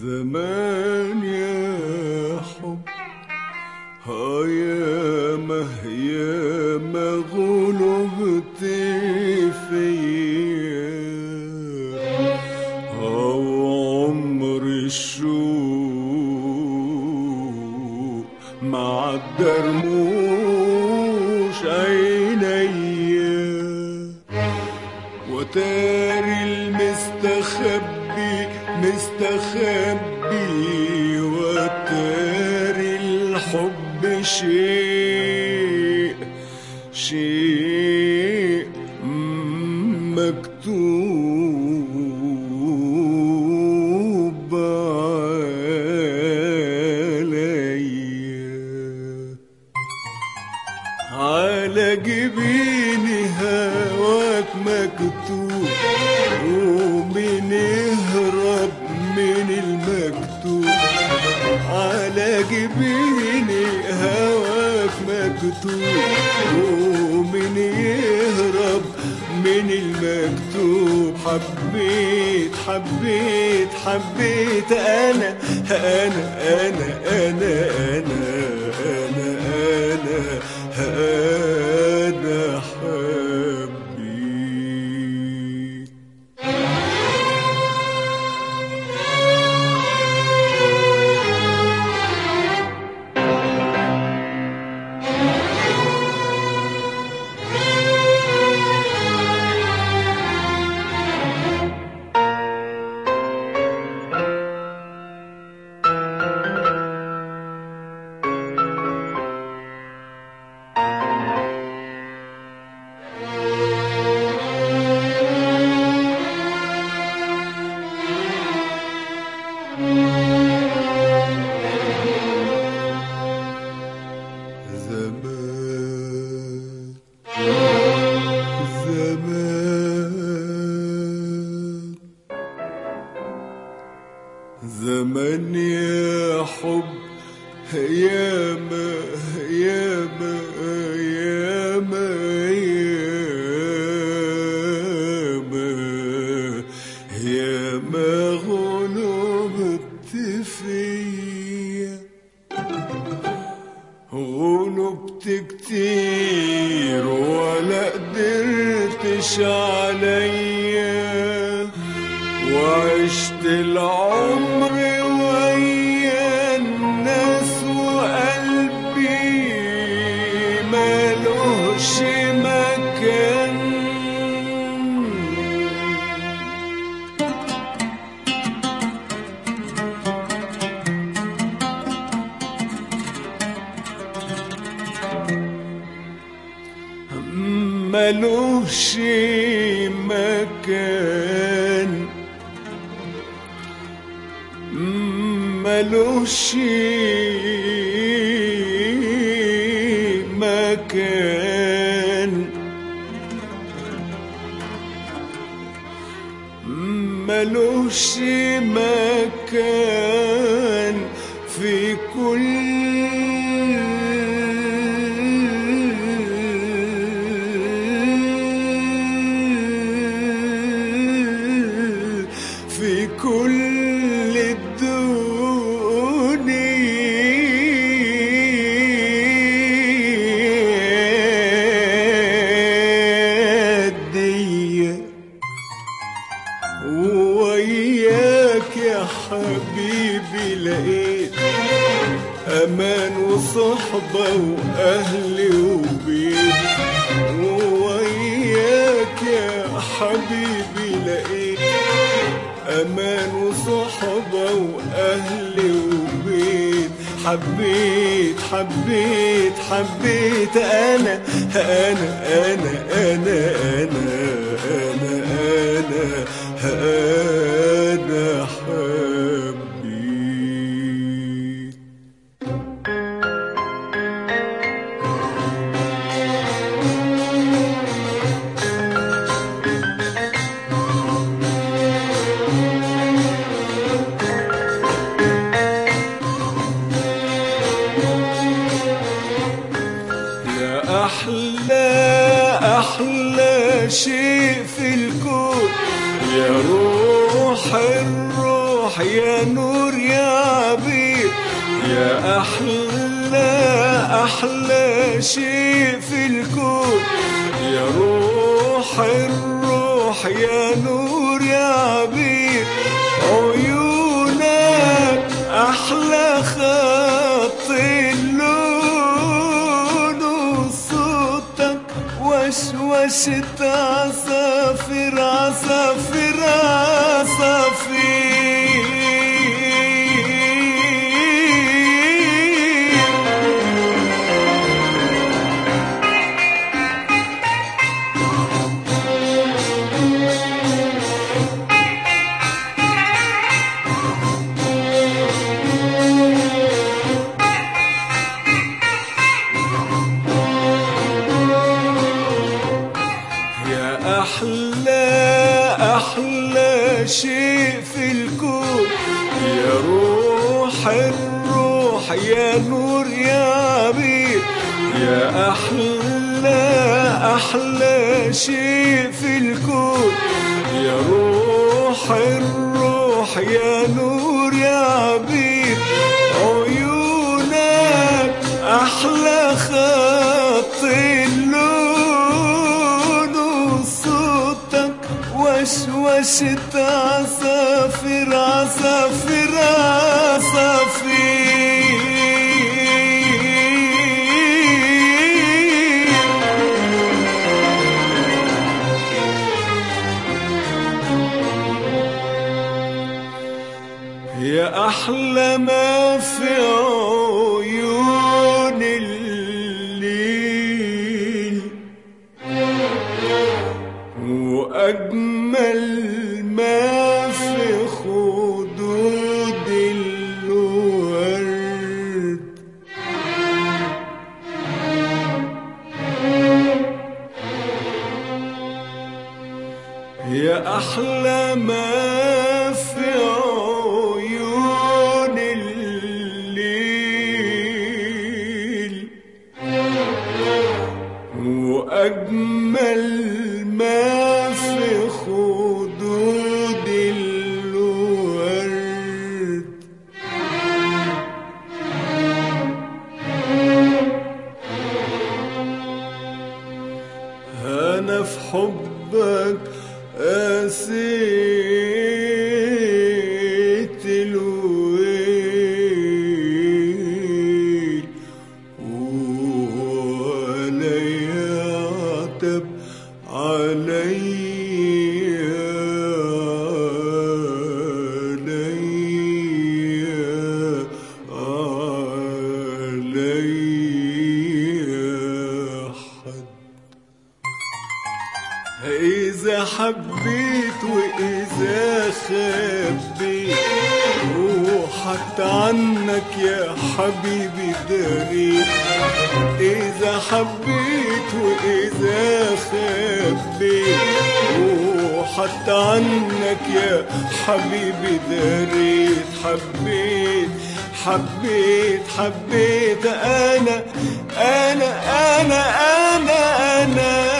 زمان يا حب ياما ياما غلبت فيا عمر الشوق معدى رموش عينيا وتاري المستخبي مستخبي وتاري الحب شيء مكتوب عليا على جبيني هواك مكتوب ومن يهرب من المكتوب على جبيني هواك مكتوب ومن يهرب من المكتوب حبيت حبيت حبيت أنا أنا أنا أنا أنا أنا أنا أنا حبيت زمان يا حب ياما ياما ياما ياما ياما غلبت فيا غلبت كتير ولا قدرتش عليا وعشت العمر ويا الناس وقلبي مالوش مكان مالوش مكان مالوش مكان مالوش مكان في كل الدنيا دي وياك يا حبيبي لقيت أمان وصحبة وأهل وبيت وياك يا حبيبي لقيت أمان وصحبة وأهل وبيت حبيت حبيت حبيت أنا أنا أنا أنا أنا أنا أنا أنا حبيت أحلى شيء في الكون يا روح الروح الروح يا نور يا عبير يا أحلى شيء في الكون يا روح الروح يا نور يا عبير عيونك أحلى خط اللون وصوتك وشوشة عصافير عصافير عصافير أحلى شيء في الكون يا روح الروح يا نور يا عبير يا أحلى شيء في الكون يا روح الروح يا نور يا عبير عيونك أحلى خط اللون وصوتك وشوشة عصافير عصافير عصافير يا أحلى ما في عيون الليل وأجمل ما في خدود الورد يا أحلى ما في عيون الليل وأجمل ما في خدود الورد أنا في حبك قاسيت الويل ولا يعتب إذا حبيت وإذا خبيت وحتى عنك يا حبيبي داريت إذا حبيت وإذا خبيت وحتى عنك يا حبيبي داريت حبيت أنا